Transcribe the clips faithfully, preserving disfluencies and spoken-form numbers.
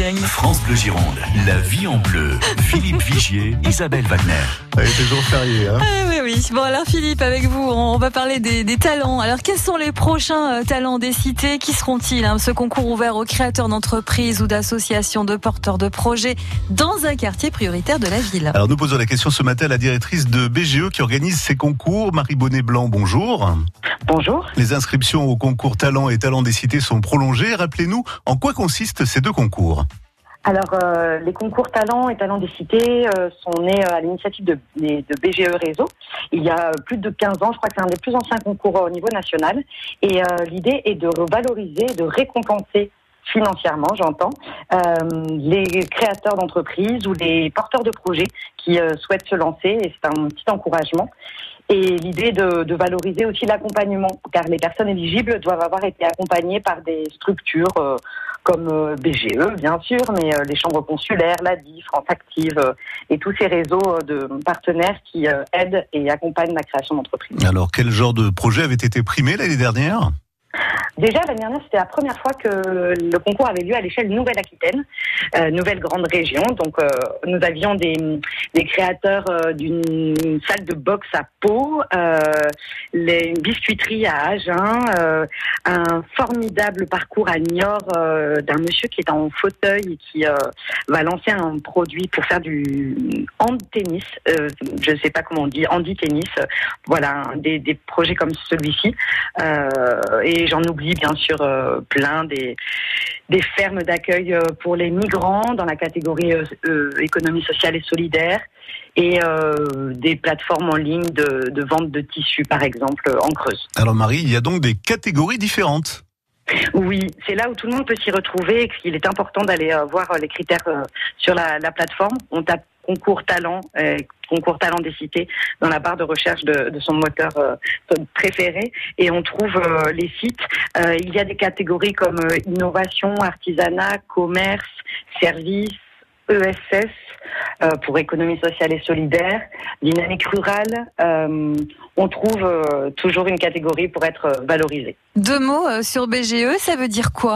dingue. France Bleu Gironde, la vie en bleu. Philippe Vigier, Isabelle Wagner. C'est jour férié, hein. Ah, oui, oui. Bon, alors Philippe, avec vous, on va parler des, des talents. Alors, quels sont les prochains euh, talents des cités? Qui seront-ils, hein? Ce concours ouvert aux créateurs d'entreprises ou d'associations de porteurs de projets dans un quartier prioritaire de la ville. Alors, nous posons la question ce matin à la directrice de B G E qui organise ces concours. Marie Bonnet-Blanc, bonjour. Bonjour. Les inscriptions au concours Talents et Talents des cités sont prolongées. Rappelez-nous, en quoi consistent ces deux concours? Alors, euh, les concours Talents et Talents des cités euh, sont nés euh, à l'initiative de, de B G E Réseau. Il y a plus de quinze ans, je crois que c'est un des plus anciens concours au niveau national. Et euh, l'idée est de valoriser, de récompenser financièrement, j'entends, euh, les créateurs d'entreprises ou les porteurs de projets qui euh, souhaitent se lancer. Et c'est un petit encouragement. Et l'idée de, de valoriser aussi l'accompagnement, car les personnes éligibles doivent avoir été accompagnées par des structures euh, comme euh, B G E, bien sûr, mais euh, les chambres consulaires, l'A D I, France Active euh, et tous ces réseaux euh, de partenaires qui euh, aident et accompagnent la création d'entreprises. Alors, quel genre de projet avait été primé l'année dernière ? Déjà, l'année dernière, c'était la première fois que le concours avait lieu à l'échelle Nouvelle-Aquitaine, euh, nouvelle grande région. Donc, euh, nous avions des, des créateurs euh, d'une salle de boxe à Pau, euh, les, une biscuiterie à Agen, euh, un formidable parcours à Niort euh, d'un monsieur qui est en fauteuil et qui euh, va lancer un produit pour faire du hand-tennis. Euh, je ne sais pas comment on dit, handi-tennis. Voilà, des, des projets comme celui-ci. Euh, et j'en oublie bien sûr euh, plein des, des fermes d'accueil euh, pour les migrants dans la catégorie euh, euh, économie sociale et solidaire et euh, des plateformes en ligne de, de vente de tissus par exemple en Creuse. Alors Marie, il y a donc des catégories différentes. Oui, c'est là où tout le monde peut s'y retrouver et qu'il est important d'aller euh, voir les critères euh, sur la, la plateforme. On tape concours talent, euh, concours talent des cités dans la barre de recherche de, de son moteur euh, préféré et on trouve euh, les sites. Euh, il y a des catégories comme euh, innovation, artisanat, commerce, services, E S S euh, pour économie sociale et solidaire, dynamique rurale. Euh, on trouve euh, toujours une catégorie pour être valorisée. Deux mots euh, sur B G E, ça veut dire quoi ?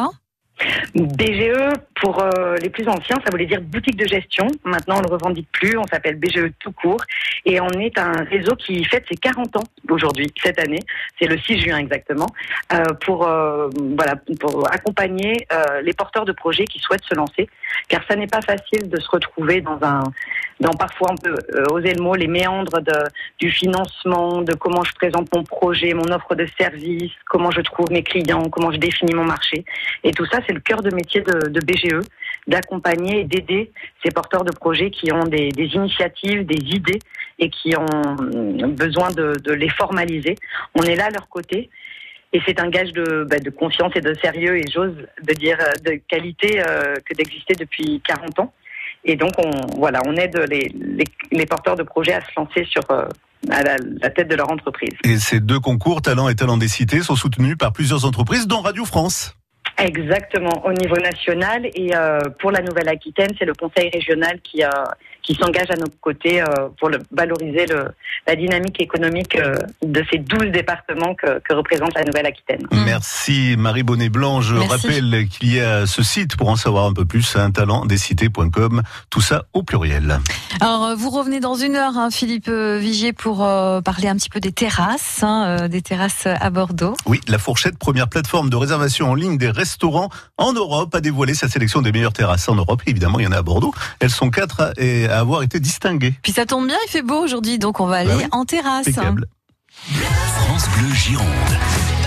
B G E, pour euh, les plus anciens, ça voulait dire boutique de gestion. Maintenant, on ne le revendique plus, on s'appelle B G E tout court. Et on est un réseau qui fête ses quarante ans aujourd'hui, cette année. C'est le six juin exactement, euh, pour, euh, voilà, pour accompagner euh, les porteurs de projets qui souhaitent se lancer. Car ça n'est pas facile de se retrouver dans un... dans parfois, on peut euh, oser le mot, les méandres de, du financement, de comment je présente mon projet, mon offre de service, comment je trouve mes clients, comment je définis mon marché. Et tout ça, c'est le cœur de métier de, de B G E, d'accompagner et d'aider ces porteurs de projets qui ont des, des initiatives, des idées et qui ont besoin de, de les formaliser. On est là à leur côté. Et c'est un gage de, bah, de confiance et de sérieux et j'ose de dire de qualité euh, que d'exister depuis quarante ans. Et donc, on, voilà, on aide les, les, les porteurs de projets à se lancer sur, euh, à la, la tête de leur entreprise. Et ces deux concours, Talents et Talents des cités, sont soutenus par plusieurs entreprises, dont Radio France. Exactement, au niveau national. Et euh, pour la Nouvelle-Aquitaine, c'est le conseil régional qui, euh, qui s'engage à nos côtés euh, pour le, valoriser le, la dynamique économique euh, de ces douze départements que, que représente la Nouvelle-Aquitaine. Mmh. Merci Marie Bonnet-Blanc. Je Merci. rappelle qu'il y a ce site pour en savoir un peu plus, hein, talent des cités point com, tout ça au pluriel. Alors, vous revenez dans une heure, hein, Philippe Vigier, pour euh, parler un petit peu des terrasses, hein, euh, des terrasses à Bordeaux. Oui, La Fourchette, première plateforme de réservation en ligne des restaurants en Europe, a dévoilé sa sélection des meilleures terrasses en Europe. Évidemment, il y en a à Bordeaux. Elles sont quatre à, à avoir été distinguées. Puis ça tombe bien, il fait beau aujourd'hui, donc on va aller Bah oui, en terrasse. impeccable. France Bleu Gironde.